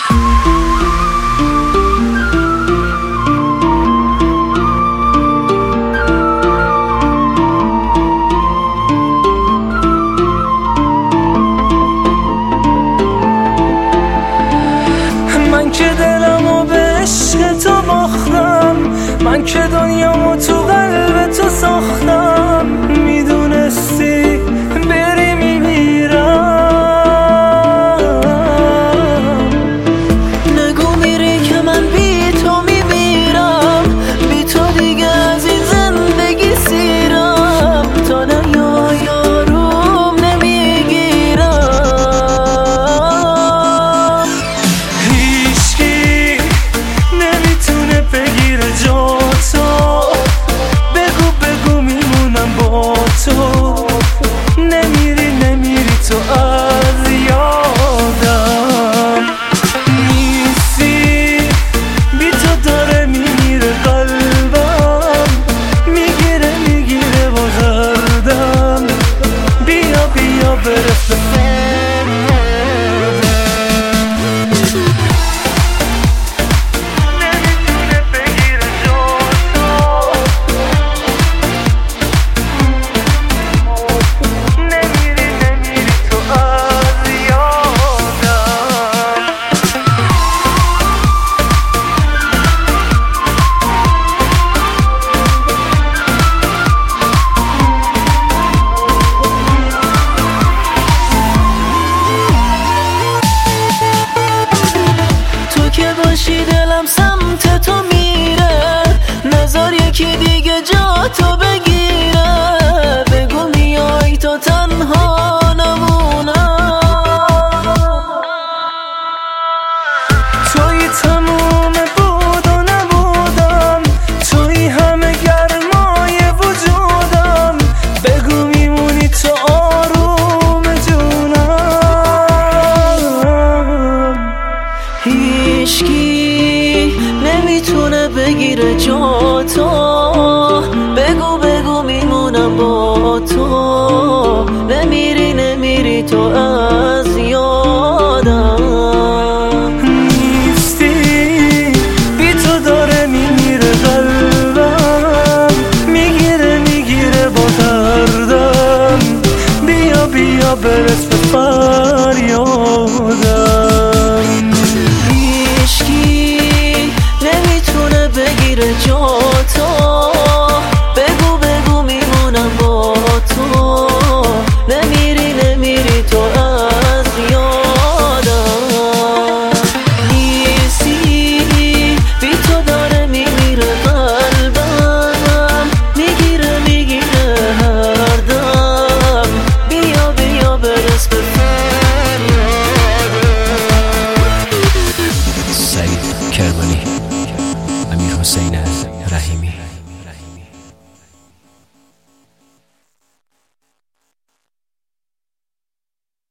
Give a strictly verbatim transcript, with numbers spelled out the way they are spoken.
من که دلمو به عشق تو باختم، من که دنیامو تو قلب تو ساختم. میدونستی بری میمیرم، نگو میری که من بی تو میمیرم. بی تو دیگه از این زندگی سیرم، تا نیا یاروم نمیگیرم. هیچکی نمیتونه بگیره جا تو، بگو بگو میمونم با تو. نمیری نمیری تو از یادم نیستی، بی تو داره میمیره قلبم. میگیره میگیره با دردم، بیا بیا برسه که باشی دلم سمت تو میره. نظر یکی دیگه جا تو بگیره، بگو میای تو تنها نمونم. توی تموم بود و نبودم، توی همه گرمای وجودم. بگو میمونی تو آروم جونم. هیچکی نمیتونه بگیره جا تو، بگو بگو میمونم با تو. نمیری نمیری تو از یادم نیستی، بی تو داره میمیره قلبم. میگیره میگیره با دردم، بیا بیا برس به فریادم. نمیتونه بگیره جا تو، بگو بگو میمونم با تو. نمیری نمیری تو از یادم نیستی، بی تو داره میمیره قلبم. میگیره میگیره هر دم، بیا بیا برس به سعید کرمانی، امیر حسین رحیمی.